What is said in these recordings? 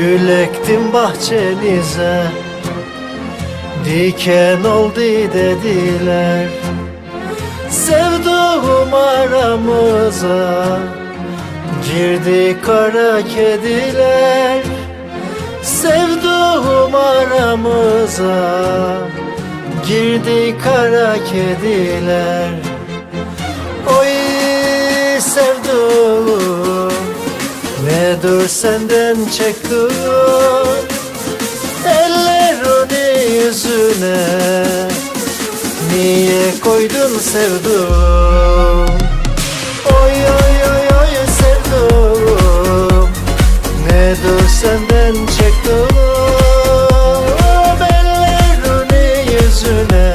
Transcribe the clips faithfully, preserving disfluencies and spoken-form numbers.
Gül ektim bahçenize, diken oldu dediler. Sevduğum aramıza girdi kara kediler. Sevduğum aramıza girdi kara kediler. Oy sevduğum, nedir senden çektim ellerini yüzüne, niye koydun sevdum? Oy oy oy oy sevdum, nedir senden çektim ellerini yüzüne,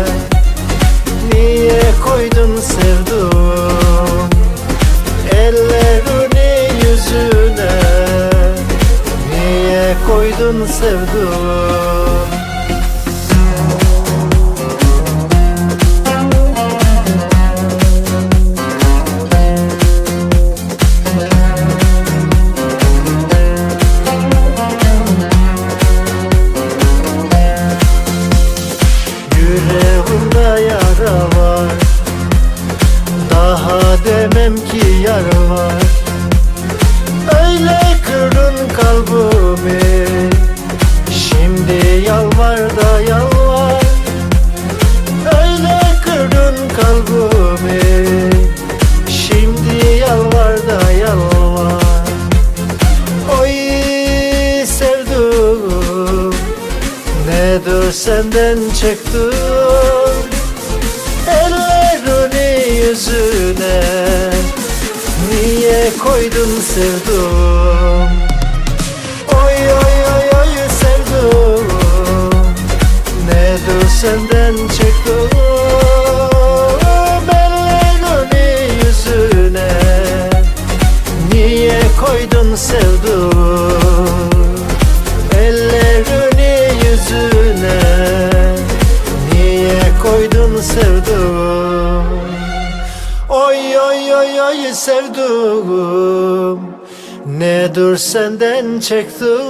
niye koydun sevdum ellerini yüzüne, niye koydun sevdum? Yüreğimde yara var, daha demem ki yar var. Öyle kırdın kalbimi, şimdi yalvar da yalvar. Öyle kırdın kalbimi, şimdi yalvar da yalvar. Oy sevduğum, nedir senden çektim ellerini yüzüne, niye koydun sevdum? Oy oy oy oy sevdum, nedir senden çektim ellerini yüzüne, niye koydun sevdum ellerini yüzüne, niye koydun sevdum? Oy oy oy oy sevdum, nedir senden çektim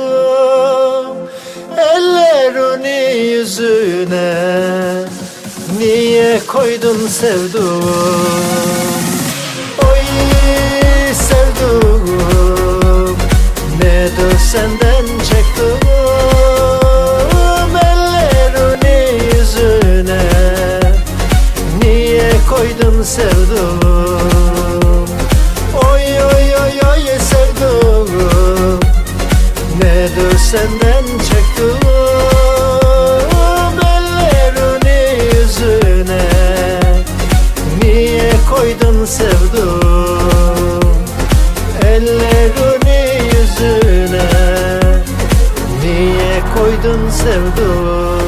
ellerini yüzüne, niye koydun sevdum? Oy sevdum, nedir senden çektim ellerini yüzüne, niye koydun sevdum? Oy oy oy oy sevdum, nedir senden çektim ellerini yüzüne, niye koydun sevdum ellerini yüzüne, niye koydun sevdum?